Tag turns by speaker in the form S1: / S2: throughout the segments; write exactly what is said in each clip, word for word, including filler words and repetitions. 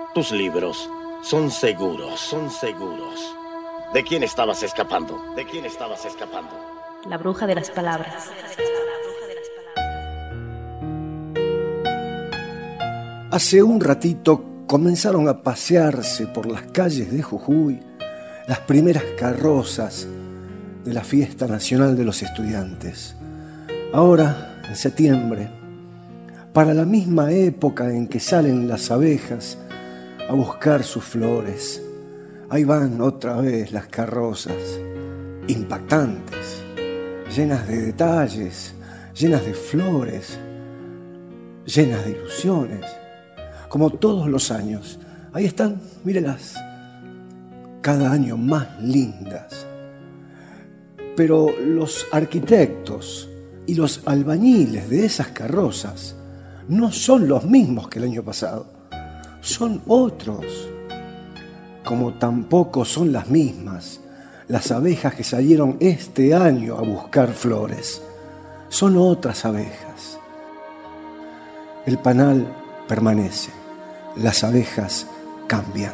S1: Tus libros son seguros, son seguros. ¿De quién estabas escapando? ¿De quién estabas escapando?
S2: La bruja de las palabras.
S3: Hace un ratito comenzaron a pasearse por las calles de Jujuy las primeras carrozas de la Fiesta Nacional de los Estudiantes. Ahora, en septiembre, para la misma época en que salen las abejas a buscar sus flores, ahí van otra vez las carrozas, impactantes, llenas de detalles, llenas de flores, llenas de ilusiones, como todos los años. Ahí están, mírelas, cada año más lindas. Pero los arquitectos y los albañiles de esas carrozas no son los mismos que el año pasado, son otros. Como tampoco son las mismas las abejas que salieron este año a buscar flores. Son otras abejas. El panal permanece, las abejas cambian.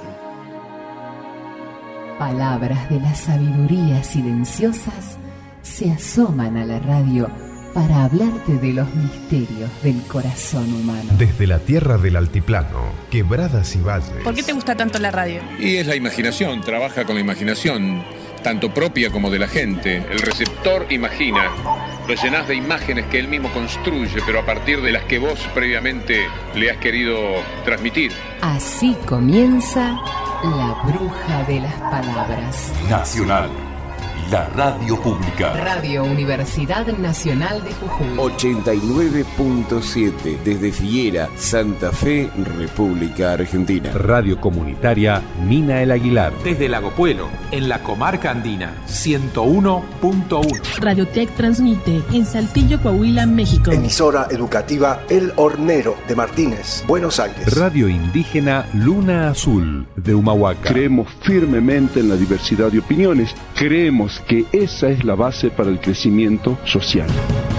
S4: Palabras de la sabiduría silenciosas se asoman a la radio para hablarte de los misterios del corazón humano.
S5: Desde la tierra del altiplano, quebradas y valles.
S6: ¿Por qué te gusta tanto la radio?
S7: Y es la imaginación, trabaja con la imaginación, tanto propia como de la gente. El receptor imagina, lo llenás de imágenes que él mismo construye, pero a partir de las que vos previamente le has querido transmitir.
S4: Así comienza La Bruja de las Palabras.
S8: Nacional, la radio pública.
S4: Radio Universidad Nacional de Jujuy.
S9: ochenta y nueve punto siete desde Figuera, Santa Fe, República Argentina.
S10: Radio Comunitaria Mina El Aguilar.
S11: Desde Lago Puelo, en la comarca andina, ciento uno punto uno.
S12: Radiotech transmite en Saltillo, Coahuila, México.
S3: Emisora educativa El Hornero de Martínez, Buenos Aires.
S10: Radio indígena Luna Azul de Humahuaca.
S13: Creemos firmemente en la diversidad de opiniones. Creemos que esa es la base para el crecimiento social.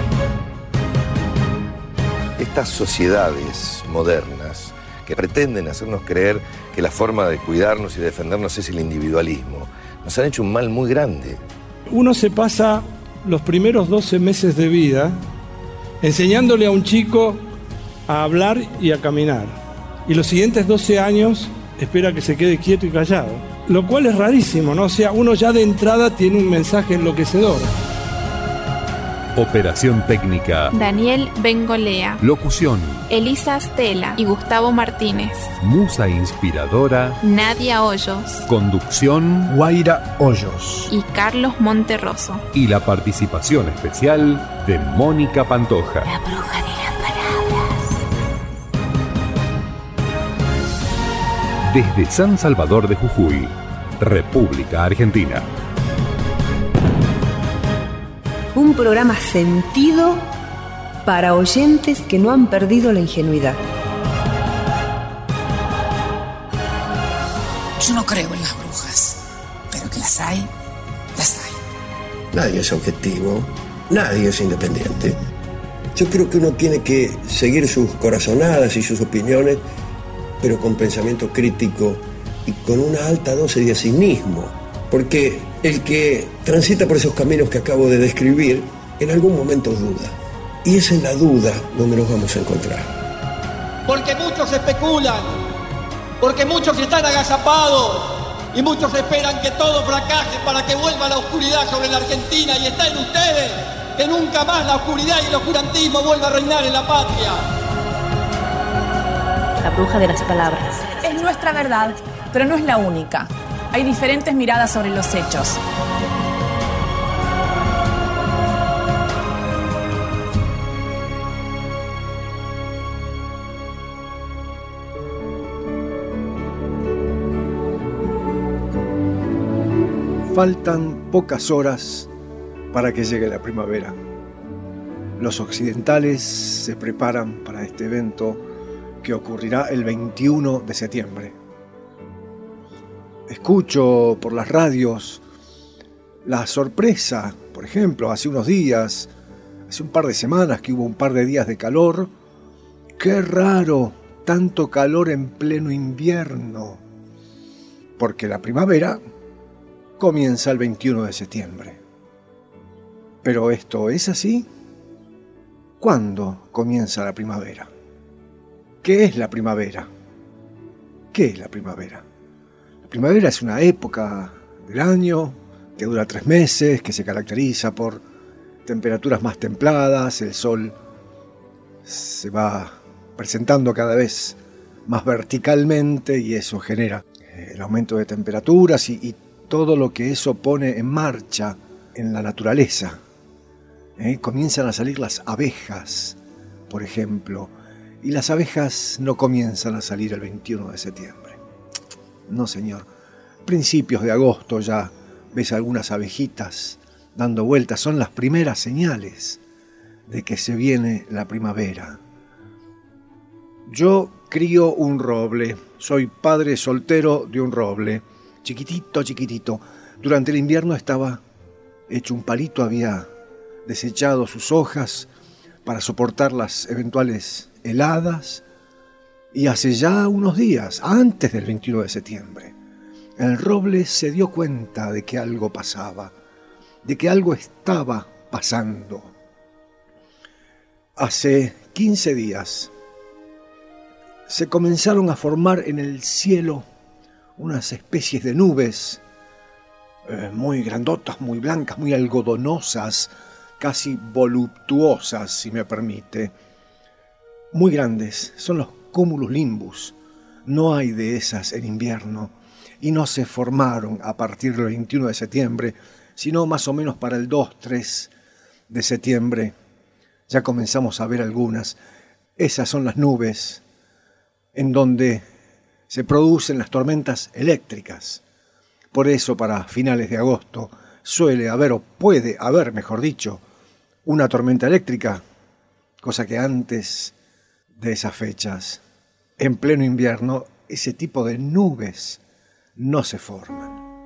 S14: Estas sociedades modernas que pretenden hacernos creer que la forma de cuidarnos y defendernos es el individualismo, nos han hecho un mal muy grande.
S15: Uno se pasa los primeros doce meses de vida enseñándole a un chico a hablar y a caminar, y los siguientes doce años espera que se quede quieto y callado. Lo cual es rarísimo, ¿no? O sea, uno ya de entrada tiene un mensaje enloquecedor.
S10: Operación técnica
S16: Daniel Bengolea.
S10: Locución
S16: Elisa Astela y Gustavo Martínez.
S10: Musa inspiradora
S16: Nadia Hoyos.
S10: Conducción
S3: Guaira Hoyos
S16: y Carlos Monterroso.
S10: Y la participación especial de Mónica Pantoja.
S4: La bruja de las palabras.
S10: Desde San Salvador de Jujuy, República Argentina.
S17: Un programa sentido para oyentes que no han perdido la ingenuidad.
S18: Yo no creo en las brujas, pero que las hay, las hay.
S19: Nadie es objetivo, nadie es independiente. Yo creo que uno tiene que seguir sus corazonadas y sus opiniones, pero con pensamiento crítico y con una alta dosis de cinismo, porque el que transita por esos caminos que acabo de describir, en algún momento duda, y es en la duda donde nos vamos a encontrar.
S20: Porque muchos especulan, porque muchos están agazapados, y muchos esperan que todo fracase para que vuelva la oscuridad sobre la Argentina, y está en ustedes, que nunca más la oscuridad y el oscurantismo vuelva a reinar en la patria.
S2: La bruja de las palabras.
S6: Es nuestra verdad, pero no es la única. Hay diferentes miradas sobre los hechos.
S3: Faltan pocas horas para que llegue la primavera. Los occidentales se preparan para este evento que ocurrirá el veintiuno de septiembre. Escucho por las radios la sorpresa, por ejemplo, hace unos días, hace un par de semanas que hubo un par de días de calor. ¡Qué raro! tanto calor en pleno invierno? Porque la primavera comienza el veintiuno de septiembre. ¿Pero esto es así? ¿Cuándo comienza la primavera? ¿Qué es la primavera? ¿Qué es la primavera? La primavera es una época del año que dura tres meses, que se caracteriza por temperaturas más templadas, el sol se va presentando cada vez más verticalmente y eso genera el aumento de temperaturas y, y todo lo que eso pone en marcha en la naturaleza. ¿Eh? Comienzan a salir las abejas, por ejemplo, y las abejas no comienzan a salir el veintiuno de septiembre. No, señor. Principios de agosto ya ves algunas abejitas dando vueltas. Son las primeras señales de que se viene la primavera. Yo crío un roble. Soy padre soltero de un roble. Chiquitito, chiquitito. Durante el invierno estaba hecho un palito, había desechado sus hojas para soportar las eventuales heladas. Y hace ya unos días, antes del veintiuno de septiembre, el roble se dio cuenta de que algo pasaba, de que algo estaba pasando. Hace quince días se comenzaron a formar en el cielo unas especies de nubes eh, muy grandotas, muy blancas, muy algodonosas, casi voluptuosas, si me permite. Muy grandes, son los cumulonimbus. No hay de esas en invierno y no se formaron a partir del veintiuno de septiembre, sino más o menos para el dos tres de septiembre. Ya comenzamos a ver algunas. Esas son las nubes en donde se producen las tormentas eléctricas. Por eso para finales de agosto suele haber, o puede haber, mejor dicho, una tormenta eléctrica, cosa que antes de esas fechas, en pleno invierno, ese tipo de nubes no se forman.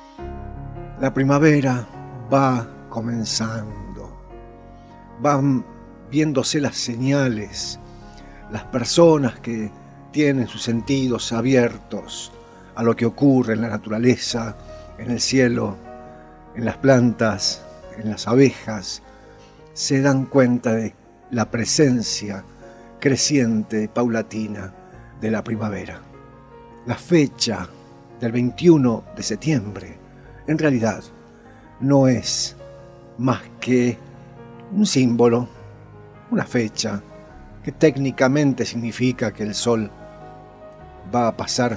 S3: La primavera va comenzando, van viéndose las señales, las personas que tienen sus sentidos abiertos a lo que ocurre en la naturaleza, en el cielo, en las plantas, en las abejas, se dan cuenta de la presencia creciente, paulatina, de la primavera. La fecha del veintiuno de septiembre, en realidad, no es más que un símbolo, una fecha, que técnicamente significa que el sol va a pasar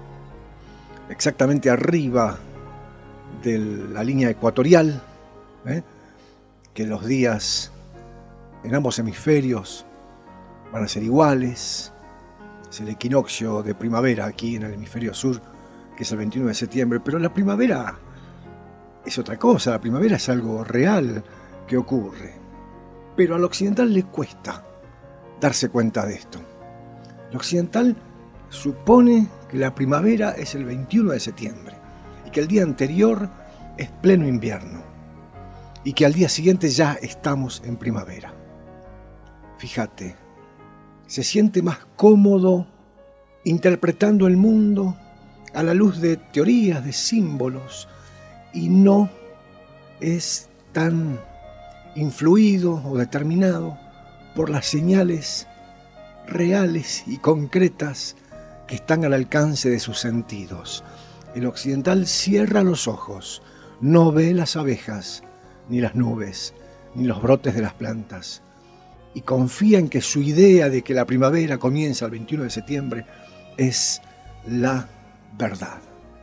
S3: exactamente arriba de la línea ecuatorial, ¿eh? que los días en ambos hemisferios van a ser iguales. Es el equinoccio de primavera aquí en el hemisferio sur, que es el veintiuno de septiembre, pero la primavera es otra cosa, la primavera es algo real que ocurre. Pero al occidental le cuesta darse cuenta de esto. El occidental supone que la primavera es el veintiuno de septiembre y que el día anterior es pleno invierno y que al día siguiente ya estamos en primavera. Fíjate, se siente más cómodo interpretando el mundo a la luz de teorías, de símbolos, y no es tan influido o determinado por las señales reales y concretas que están al alcance de sus sentidos. El occidental cierra los ojos, no ve las abejas, ni las nubes, ni los brotes de las plantas, y confía en que su idea de que la primavera comienza el veintiuno de septiembre es la verdad.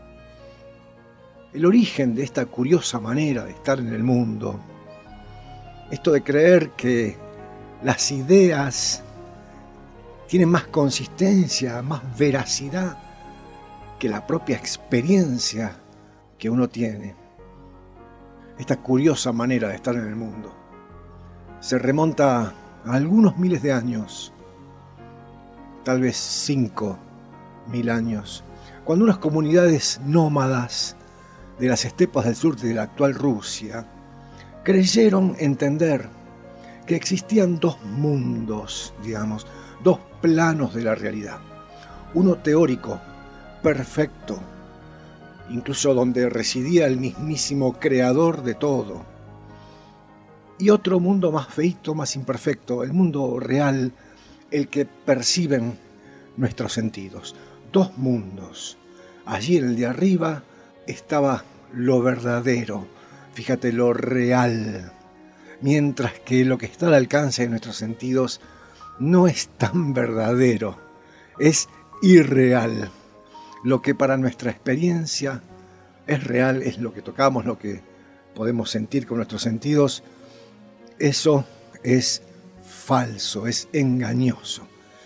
S3: El origen de esta curiosa manera de estar en el mundo, esto de creer que las ideas tienen más consistencia, más veracidad que la propia experiencia que uno tiene. Esta curiosa manera de estar en el mundo se remonta a algunos miles de años, tal vez cinco mil años, cuando unas comunidades nómadas de las estepas del sur de la actual Rusia creyeron entender que existían dos mundos, digamos, dos planos de la realidad. Uno teórico, perfecto, incluso donde residía el mismísimo creador de todo. Y otro mundo más feito, más imperfecto, el mundo real, el que perciben nuestros sentidos. Dos mundos. Allí en el de arriba estaba lo verdadero, fíjate, lo real, mientras que lo que está al alcance de nuestros sentidos no es tan verdadero, es irreal. Lo que para nuestra experiencia es real, es lo que tocamos, lo que podemos sentir con nuestros sentidos, eso es falso, es engañoso.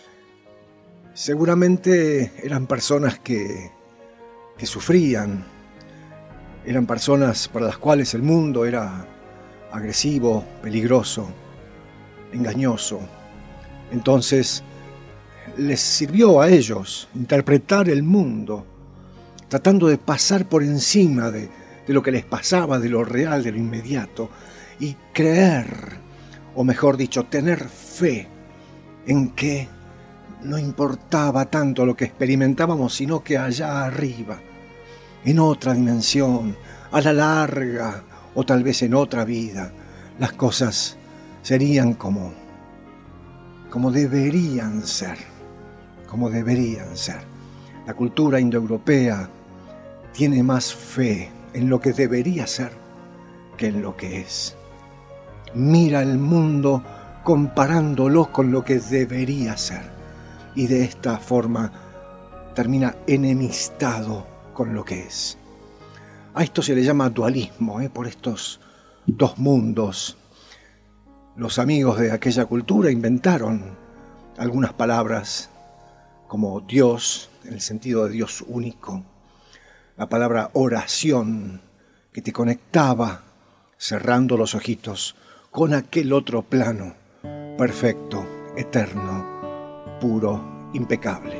S3: Seguramente eran personas que, que sufrían, eran personas para las cuales el mundo era agresivo, peligroso, engañoso. Entonces les sirvió a ellos interpretar el mundo, tratando de pasar por encima de, de lo que les pasaba, de lo real, de lo inmediato, y creer, o mejor dicho, tener fe en que no importaba tanto lo que experimentábamos, sino que allá arriba, en otra dimensión, a la larga, o tal vez en otra vida, las cosas serían como, como deberían ser, como deberían ser. La cultura indoeuropea tiene más fe en lo que debería ser que en lo que es. Mira el mundo comparándolo con lo que debería ser, y de esta forma termina enemistado con lo que es. A esto se le llama dualismo, ¿eh? Por estos dos mundos. Los amigos de aquella cultura inventaron algunas palabras como Dios, en el sentido de Dios único, la palabra oración, que te conectaba, cerrando los ojitos, con aquel otro plano, perfecto, eterno, puro, impecable.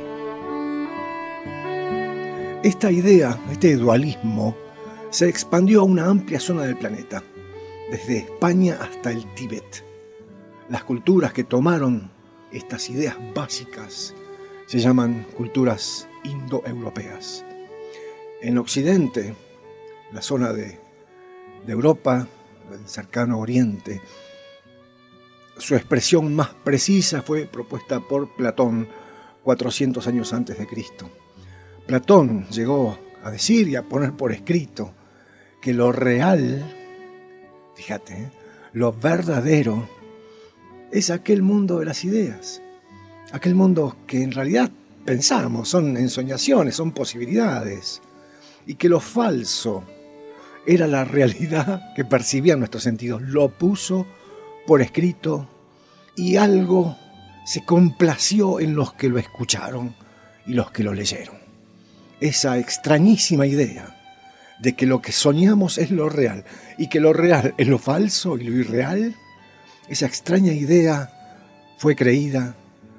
S3: Esta idea, este dualismo, se expandió a una amplia zona del planeta, desde España hasta el Tíbet. Las culturas que tomaron estas ideas básicas se llaman culturas indoeuropeas. En Occidente, la zona de, de Europa, del cercano Oriente, su expresión más precisa fue propuesta por Platón cuatrocientos años antes de Cristo. Platón llegó a decir y a poner por escrito que lo real, fíjate, ¿eh? lo verdadero, es aquel mundo de las ideas, aquel mundo que en realidad pensamos, son ensoñaciones, son posibilidades, y que lo falso era la realidad que percibían nuestros sentidos. Lo puso por escrito y algo se complació en los que lo escucharon y los que lo leyeron. Esa extrañísima idea de que lo que soñamos es lo real y que lo real es lo falso y lo irreal, esa extraña idea fue creída,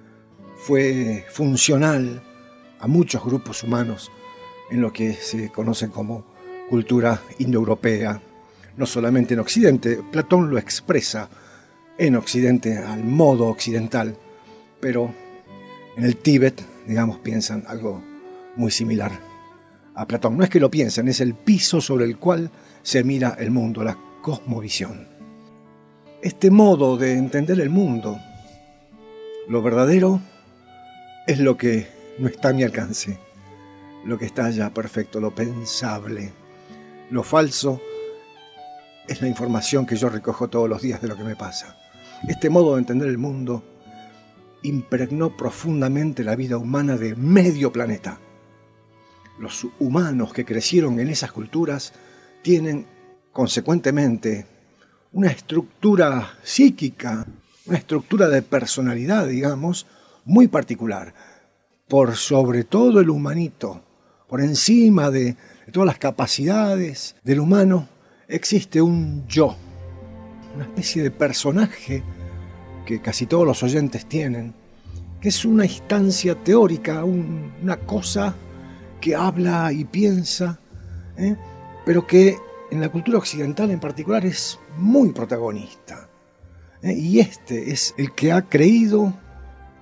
S3: fue funcional a muchos grupos humanos en lo que se conoce como cultura indoeuropea, no solamente en Occidente. Platón lo expresa en Occidente al modo occidental, pero en el Tíbet, digamos, piensan algo muy similar a Platón. No es que lo piensen, es el piso sobre el cual se mira el mundo, la cosmovisión. Este modo de entender el mundo, lo verdadero, es lo que no está a mi alcance, lo que está ya perfecto, lo pensable. Lo falso es la información que yo recojo todos los días de lo que me pasa. Este modo de entender el mundo impregnó profundamente la vida humana de medio planeta. Los humanos que crecieron en esas culturas tienen, consecuentemente, una estructura psíquica, una estructura de personalidad, digamos, muy particular. Por sobre todo el humanito, por encima de, de todas las capacidades del humano, existe un yo, una especie de personaje que casi todos los oyentes tienen, que es una instancia teórica, un, una cosa que habla y piensa, ¿eh? pero que en la cultura occidental en particular es muy protagonista. ¿eh? Y este es el que ha creído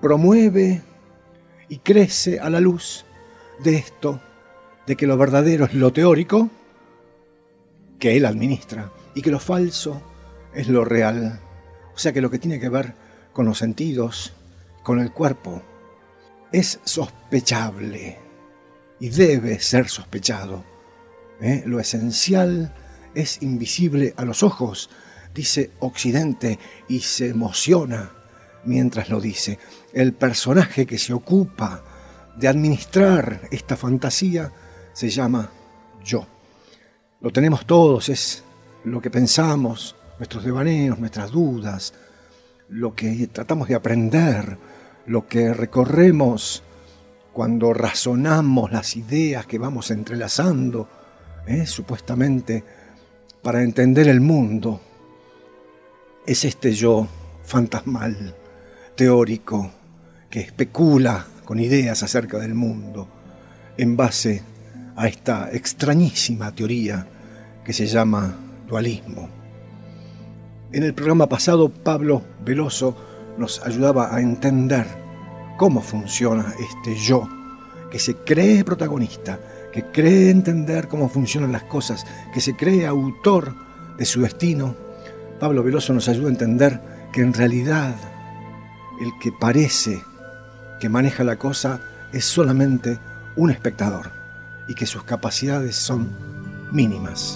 S3: promueve y crece a la luz de esto, de que lo verdadero es lo teórico, que él administra, y que lo falso es lo real. O sea que lo que tiene que ver con los sentidos, con el cuerpo, es sospechable y debe ser sospechado. ¿Eh? Lo esencial es invisible a los ojos, dice Occidente, y se emociona mientras lo dice. El personaje que se ocupa de administrar esta fantasía se llama yo. Lo tenemos todos, es lo que pensamos, nuestros devaneos, nuestras dudas, lo que tratamos de aprender, lo que recorremos cuando razonamos las ideas que vamos entrelazando, ¿eh? supuestamente para entender el mundo. Es este yo fantasmal, teórico, que especula con ideas acerca del mundo en base a esta extrañísima teoría que se llama dualismo. En el programa pasado, Pablo Veloso nos ayudaba a entender cómo funciona este yo, que se cree protagonista, que cree entender cómo funcionan las cosas, que se cree autor de su destino. Pablo Veloso nos ayuda a entender que en realidad el que parece que maneja la cosa es solamente un espectador y que sus capacidades son mínimas.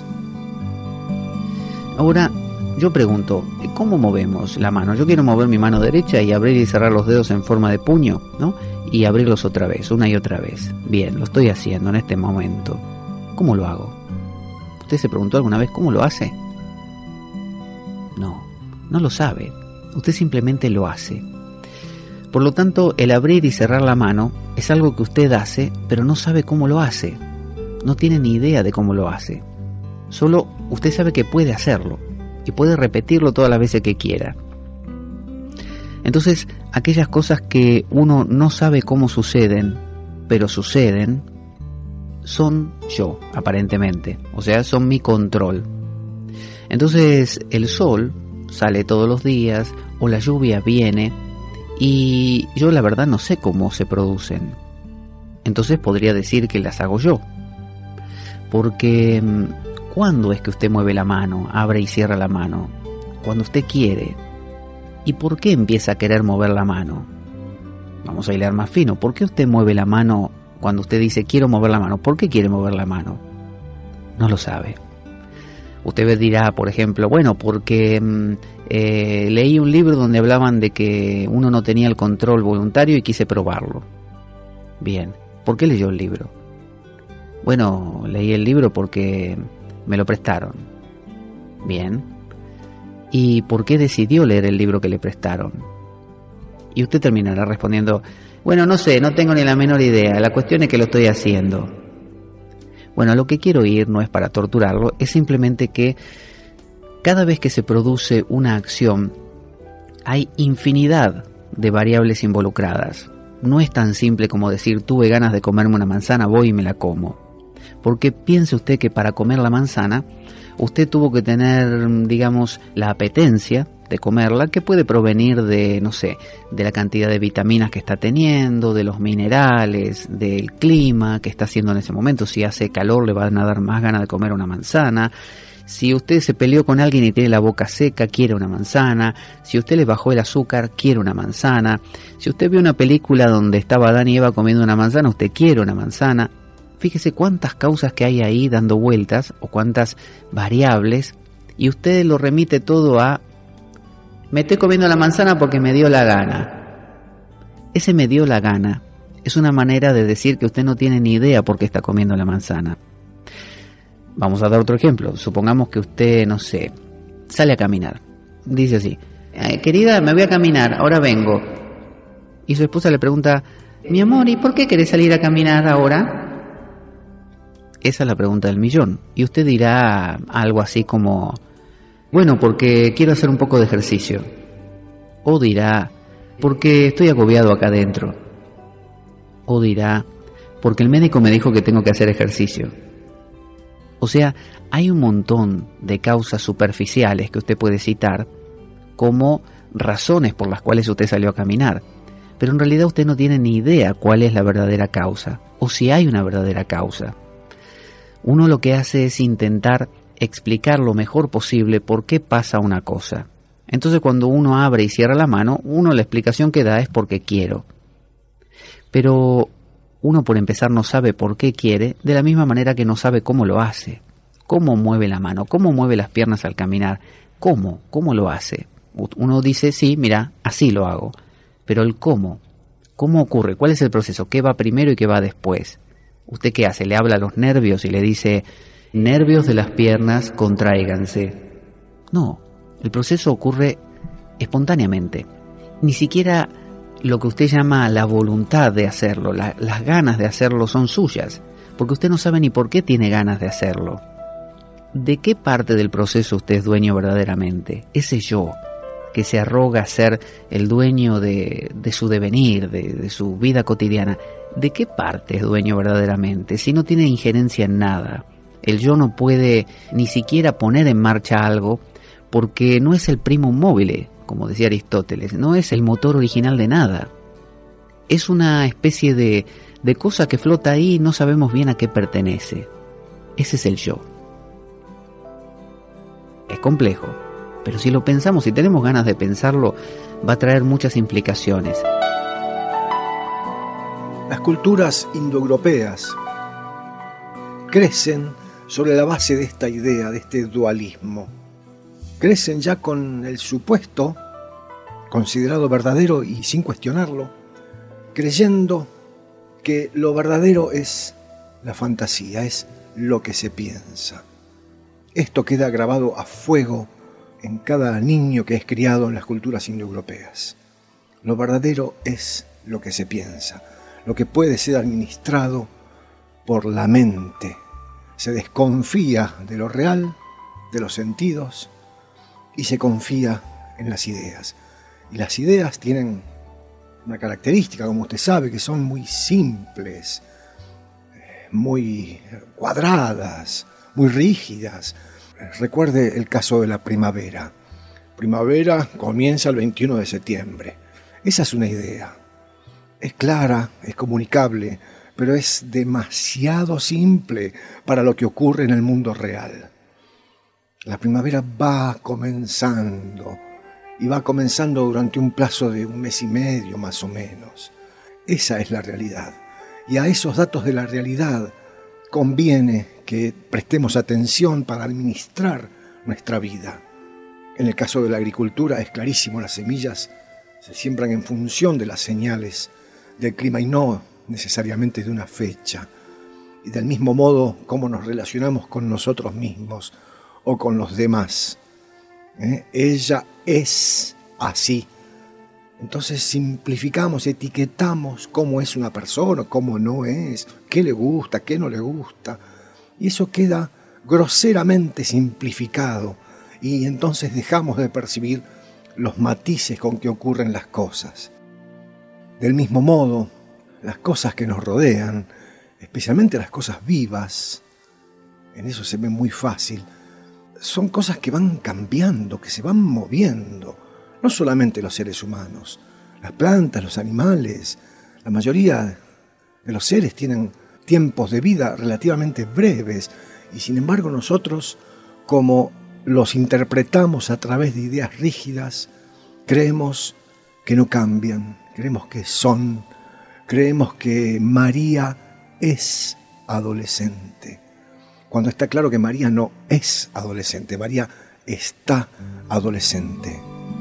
S21: Ahora, yo pregunto, ¿cómo movemos la mano? Yo quiero mover mi mano derecha y abrir y cerrar los dedos en forma de puño, ¿no? Y abrirlos otra vez, una y otra vez. Bien, lo estoy haciendo en este momento. ¿Cómo lo hago? ¿Usted se preguntó alguna vez cómo lo hace? No, no lo sabe. Usted simplemente lo hace. Por lo tanto, el abrir y cerrar la mano es algo que usted hace, pero no sabe cómo lo hace. No tiene ni idea de cómo lo hace. Solo usted sabe que puede hacerlo y puede repetirlo todas las veces que quiera. Entonces, aquellas cosas que uno no sabe cómo suceden, pero suceden, son yo, aparentemente. O sea, son mi control. Entonces, el sol sale todos los días, o la lluvia viene, y yo la verdad no sé cómo se producen. Entonces podría decir que las hago yo. Porque, ¿cuándo es que usted mueve la mano, abre y cierra la mano? Cuando usted quiere. ¿Y por qué empieza a querer mover la mano? Vamos a hilar más fino. ¿Por qué usted mueve la mano cuando usted dice quiero mover la mano? ¿Por qué quiere mover la mano? No lo sabe. Usted dirá, por ejemplo, bueno, porque eh, leí un libro donde hablaban de que uno no tenía el control voluntario y quise probarlo. Bien, ¿por qué leyó el libro? Bueno, leí el libro porque me lo prestaron. Bien. ¿Y por qué decidió leer el libro que le prestaron? Y usted terminará respondiendo, bueno, no sé, no tengo ni la menor idea, la cuestión es que lo estoy haciendo. Bueno, a lo que quiero ir no es para torturarlo, es simplemente que cada vez que se produce una acción hay infinidad de variables involucradas. No es tan simple como decir tuve ganas de comerme una manzana, voy y me la como. Porque piense usted que para comer la manzana usted tuvo que tener, digamos, la apetencia de comerla, que puede provenir de, no sé, de la cantidad de vitaminas que está teniendo, de los minerales, del clima que está haciendo en ese momento. Si hace calor le van a dar más ganas de comer una manzana. Si usted se peleó con alguien y tiene la boca seca, quiere una manzana. Si usted le bajó el azúcar, quiere una manzana. Si usted vio una película donde estaba Adán y Eva comiendo una manzana, usted quiere una manzana. Fíjese cuántas causas que hay ahí dando vueltas, o cuántas variables, y usted lo remite todo a me estoy comiendo la manzana porque me dio la gana. Ese me dio la gana es una manera de decir que usted no tiene ni idea por qué está comiendo la manzana. Vamos a dar otro ejemplo. Supongamos que usted, no sé, sale a caminar. Dice así, eh, querida, me voy a caminar, ahora vengo. Y su esposa le pregunta, mi amor, ¿y por qué querés salir a caminar ahora? Esa es la pregunta del millón. Y usted dirá algo así como, bueno, porque quiero hacer un poco de ejercicio. O dirá, porque estoy agobiado acá adentro. O dirá, porque el médico me dijo que tengo que hacer ejercicio. O sea, hay un montón de causas superficiales que usted puede citar como razones por las cuales usted salió a caminar. pero en realidad usted no tiene ni idea cuál es la verdadera causa, o si hay una verdadera causa. Uno lo que hace es intentar explicar lo mejor posible por qué pasa una cosa. Entonces cuando uno abre y cierra la mano, uno la explicación que da es porque quiero. Pero uno por empezar no sabe por qué quiere, de la misma manera que no sabe cómo lo hace. Cómo mueve la mano, cómo mueve las piernas al caminar, cómo, cómo lo hace. Uno dice, sí, mira, así lo hago. Pero el cómo, ¿cómo ocurre? ¿Cuál es el proceso? ¿Qué va primero y qué va después? ¿Usted qué hace? Le habla a los nervios y le dice, nervios de las piernas, contráiganse. No, el proceso ocurre espontáneamente. Ni siquiera lo que usted llama la voluntad de hacerlo, la, las ganas de hacerlo son suyas, porque usted no sabe ni por qué tiene ganas de hacerlo. ¿De qué parte del proceso usted es dueño verdaderamente? Ese yo, que se arroga a ser el dueño de, de su devenir, de, de su vida cotidiana. ¿De qué parte es dueño verdaderamente? Si no tiene injerencia en nada. El yo no puede ni siquiera poner en marcha algo porque no es el primum mobile, como decía Aristóteles, no es el motor original de nada. Es una especie de, de cosa que flota ahí y no sabemos bien a qué pertenece. Ese es el yo. Es complejo, pero si lo pensamos, si tenemos ganas de pensarlo, va a traer muchas implicaciones.
S3: Las culturas indoeuropeas crecen sobre la base de esta idea, de este dualismo. Crecen ya con el supuesto, considerado verdadero y sin cuestionarlo, creyendo que lo verdadero es la fantasía, es lo que se piensa. Esto queda grabado a fuego en cada niño que es criado en las culturas indoeuropeas. Lo verdadero es lo que se piensa, lo que puede ser administrado por la mente. Se desconfía de lo real, de los sentidos, y se confía en las ideas. Y las ideas tienen una característica, como usted sabe, que son muy simples, muy cuadradas, muy rígidas. Recuerde el caso de la primavera. Primavera comienza el veintiuno de septiembre. Esa es una idea. Es clara, es comunicable, pero es demasiado simple para lo que ocurre en el mundo real. La primavera va comenzando, y va comenzando durante un plazo de un mes y medio más o menos. Esa es la realidad. Y a esos datos de la realidad conviene que prestemos atención para administrar nuestra vida. En el caso de la agricultura es clarísimo, las semillas se siembran en función de las señales del clima y no necesariamente de una fecha. Y del mismo modo, cómo nos relacionamos con nosotros mismos o con los demás. ¿Eh? Ella es así. Entonces simplificamos, etiquetamos cómo es una persona, cómo no es, qué le gusta, qué no le gusta. Y eso queda groseramente simplificado. Y entonces dejamos de percibir los matices con que ocurren las cosas. Del mismo modo, las cosas que nos rodean, especialmente las cosas vivas, en eso se ve muy fácil, son cosas que van cambiando, que se van moviendo. No solamente los seres humanos, las plantas, los animales, la mayoría de los seres tienen tiempos de vida relativamente breves y sin embargo nosotros, como los interpretamos a través de ideas rígidas, creemos que no cambian, creemos que son, creemos que María es adolescente, cuando está claro que María no es adolescente, María está adolescente.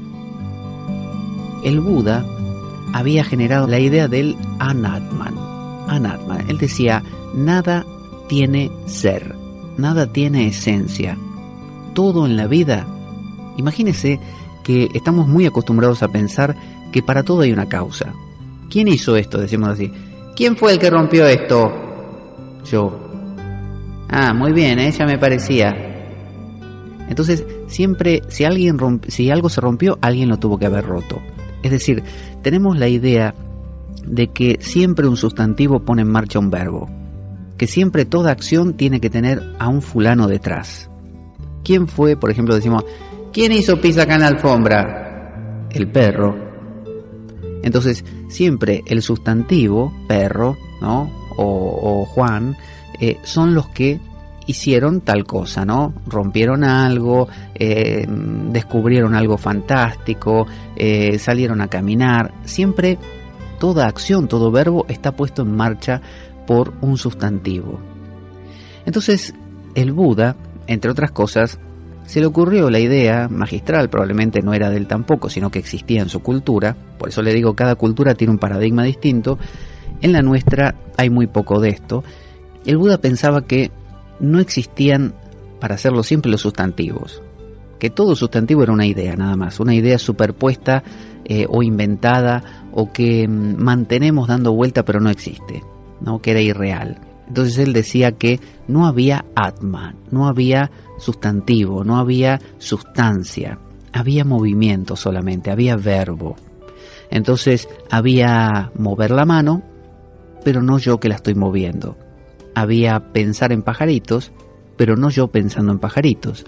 S21: El Buda había generado la idea del Anatman. Anatman, él decía, nada tiene ser, nada tiene esencia. Todo en la vida, imagínese que estamos muy acostumbrados a pensar que para todo hay una causa. ¿Quién hizo esto? Decimos así. ¿Quién fue el que rompió esto? Yo. Ah, muy bien, ¿eh? Ya me parecía. Entonces, siempre, si alguien romp- si algo se rompió, alguien lo tuvo que haber roto. Es decir, tenemos la idea de que siempre un sustantivo pone en marcha un verbo, que siempre toda acción tiene que tener a un fulano detrás. ¿Quién fue? Por ejemplo, decimos, ¿quién hizo pis acá en la alfombra? El perro. Entonces, siempre el sustantivo, perro, ¿no? o, o Juan, eh, son los que hicieron tal cosa, ¿no? Rompieron algo, eh, descubrieron algo fantástico, eh, salieron a caminar. Siempre toda acción, todo verbo está puesto en marcha por un sustantivo. Entonces, el Buda, entre otras cosas, se le ocurrió la idea magistral, probablemente no era de él tampoco, sino que existía en su cultura. Por eso le digo, cada cultura tiene un paradigma distinto. En la nuestra hay muy poco de esto. El Buda pensaba que no existían, para hacerlo simple, los sustantivos. Que todo sustantivo era una idea, nada más. Una idea superpuesta eh, o inventada, o que mm, mantenemos dando vuelta pero no existe, ¿no? Que era irreal. Entonces él decía que no había Atma, no había sustantivo, no había sustancia, había movimiento solamente, había verbo. Entonces había mover la mano, pero no yo que la estoy moviendo. Había pensar en pajaritos, pero no yo pensando en pajaritos.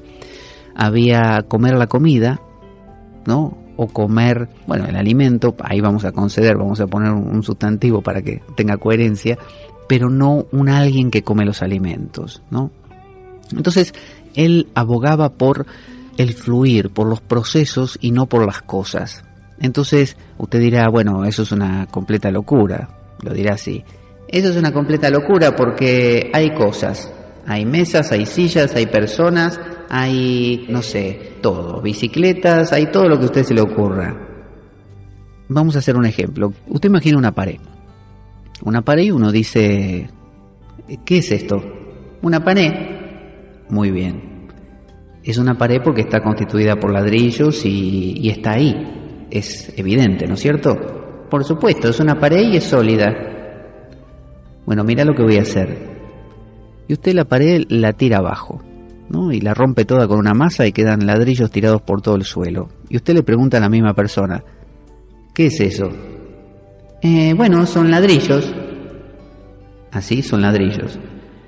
S21: Había comer la comida, ¿no? O comer, bueno, el alimento, ahí vamos a conceder, vamos a poner un sustantivo para que tenga coherencia, pero no un alguien que come los alimentos, ¿no? Entonces, él abogaba por el fluir, por los procesos y no por las cosas. Entonces, usted dirá, bueno, eso es una completa locura, lo dirá así. Eso es una completa locura porque hay cosas, hay mesas, hay sillas, hay personas, hay, no sé, todo, bicicletas, hay todo lo que a usted se le ocurra. Vamos a hacer un ejemplo. Usted imagina una pared. Una pared y uno dice, ¿qué es esto? ¿Una pared? Muy bien. Es una pared porque está constituida por ladrillos y, y está ahí. Es evidente, ¿no es cierto? Por supuesto, es una pared y es sólida. Bueno, mira lo que voy a hacer. Y usted la pared la tira abajo, ¿no? Y la rompe toda con una masa y quedan ladrillos tirados por todo el suelo. Y usted le pregunta a la misma persona, ¿qué es eso? Eh, bueno, son ladrillos. Así, son ladrillos.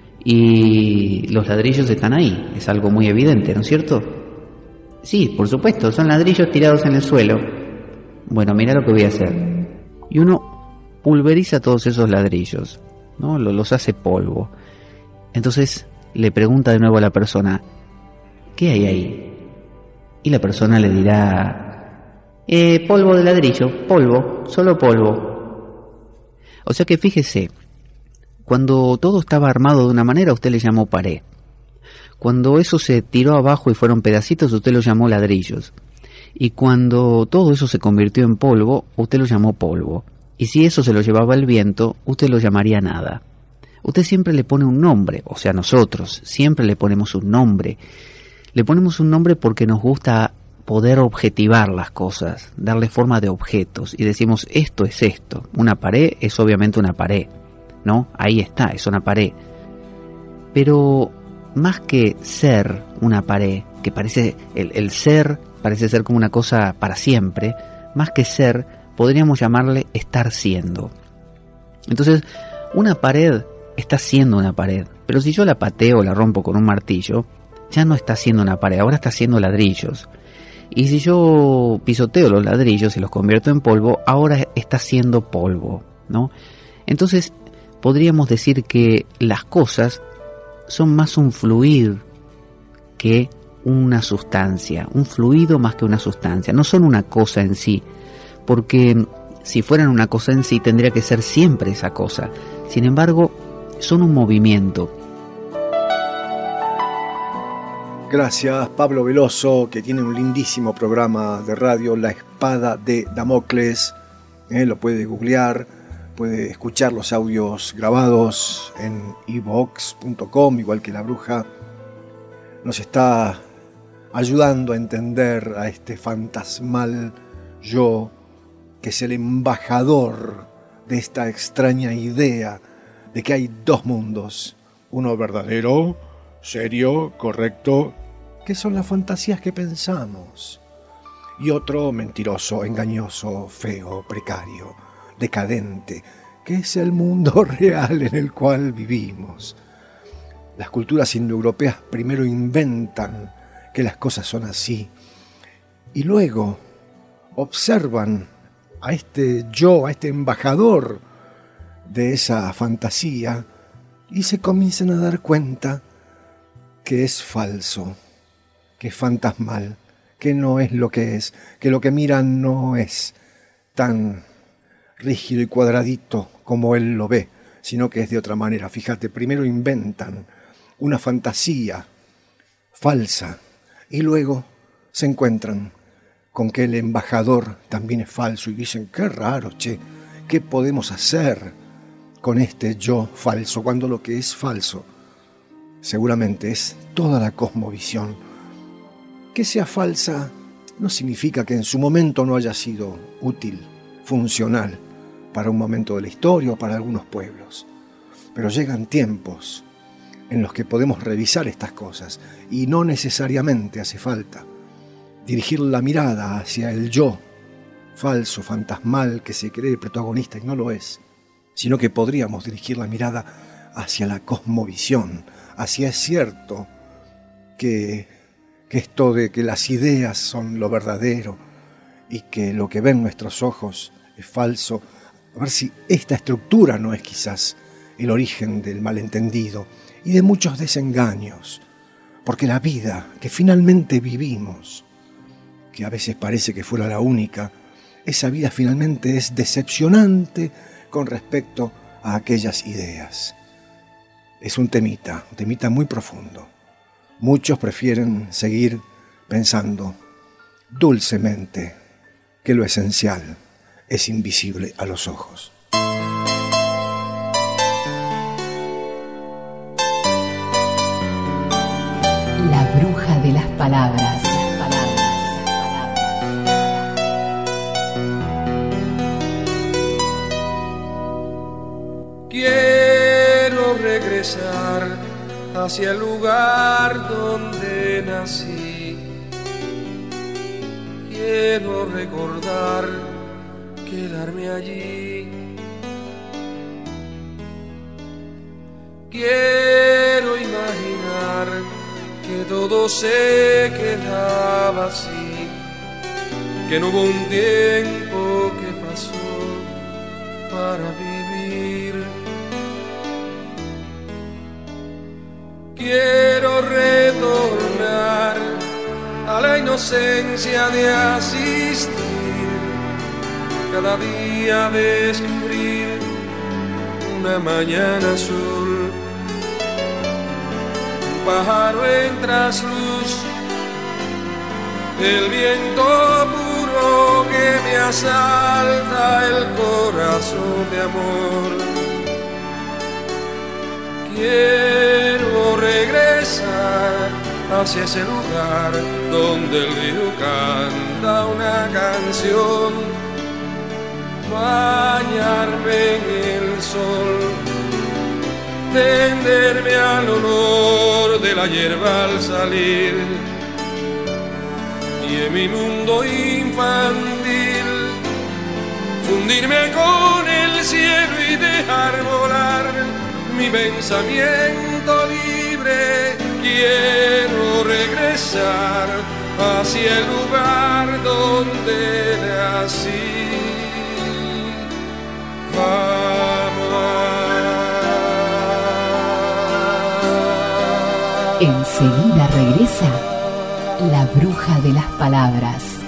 S21: Y los ladrillos están ahí, es algo muy evidente, ¿no es cierto? Sí, por supuesto, son ladrillos tirados en el suelo. Bueno, mira lo que voy a hacer. Y uno pulveriza todos esos ladrillos, ¿no? Los hace polvo. Entonces le pregunta de nuevo a la persona, ¿qué hay ahí? Y la persona le dirá, eh, polvo de ladrillo, polvo, solo polvo. O sea que fíjese, cuando todo estaba armado de una manera, usted le llamó pared. Cuando eso se tiró abajo y fueron pedacitos, usted lo llamó ladrillos. Y cuando todo eso se convirtió en polvo, usted lo llamó polvo. Y si eso se lo llevaba el viento, usted lo llamaría nada. Usted siempre le pone un nombre, o sea, nosotros siempre le ponemos un nombre. Le ponemos un nombre porque nos gusta poder objetivar las cosas, darle forma de objetos. Y decimos, esto es esto. Una pared es obviamente una pared, ¿no? Ahí está, es una pared. Pero más que ser una pared, que parece, el, el ser parece ser como una cosa para siempre, más que ser, podríamos llamarle estar siendo. Entonces, una pared está siendo una pared, pero si yo la pateo o la rompo con un martillo, ya no está siendo una pared, ahora está siendo ladrillos. Y si yo pisoteo los ladrillos y los convierto en polvo, ahora está siendo polvo, ¿no? Entonces, podríamos decir que las cosas son más un fluir que una sustancia, un fluido más que una sustancia, no son una cosa en sí, porque si fueran una cosa en sí tendría que ser siempre esa cosa. Sin embargo, son un movimiento.
S3: Gracias, Pablo Veloso, que tiene un lindísimo programa de radio, La Espada de Damocles. Eh, lo puede googlear, puede escuchar los audios grabados en i vox punto com, igual que La Bruja. Nos está ayudando a entender a este fantasmal yo, que es el embajador de esta extraña idea de que hay dos mundos, uno verdadero, serio, correcto, que son las fantasías que pensamos, y otro mentiroso, engañoso, feo, precario, decadente, que es el mundo real en el cual vivimos. Las culturas indoeuropeas primero inventan que las cosas son así, y luego observan a este yo, a este embajador de esa fantasía, y se comienzan a dar cuenta que es falso, que es fantasmal, que no es lo que es, que lo que mira no es tan rígido y cuadradito como él lo ve, sino que es de otra manera. Fíjate, primero inventan una fantasía falsa y luego se encuentran con que el embajador también es falso y dicen, qué raro, che, ¿qué podemos hacer con este yo falso? Cuando lo que es falso seguramente es toda la cosmovisión. Que sea falsa no significa que en su momento no haya sido útil, funcional, para un momento de la historia o para algunos pueblos. Pero llegan tiempos en los que podemos revisar estas cosas y no necesariamente hace falta dirigir la mirada hacia el yo falso, fantasmal, que se cree protagonista y no lo es, sino que podríamos dirigir la mirada hacia la cosmovisión, hacia es cierto que, que esto de que las ideas son lo verdadero y que lo que ven nuestros ojos es falso, a ver si esta estructura no es quizás el origen del malentendido y de muchos desengaños, porque la vida que finalmente vivimos, que a veces parece que fuera la única, esa vida finalmente es decepcionante con respecto a aquellas ideas. Es un temita, un temita muy profundo. Muchos prefieren seguir pensando dulcemente que lo esencial es invisible a los ojos.
S4: La bruja de las palabras.
S1: Quiero regresar hacia el lugar donde nací. Quiero recordar, quedarme allí. Quiero imaginar que todo se quedaba así, que no hubo un tiempo que pasó para vivir. Quiero retornar a la inocencia de asistir, cada día descubrir una mañana azul, un pájaro en trasluz, el viento puro que me asalta el corazón de amor. Quiero regresar hacia ese lugar donde el río canta una canción, bañarme en el sol, tenderme al olor de la hierba al salir, y en mi mundo infantil fundirme con el cielo y dejar volar mi pensamiento libre. Quiero regresar hacia el lugar donde nací.
S4: Enseguida regresa la bruja de las palabras.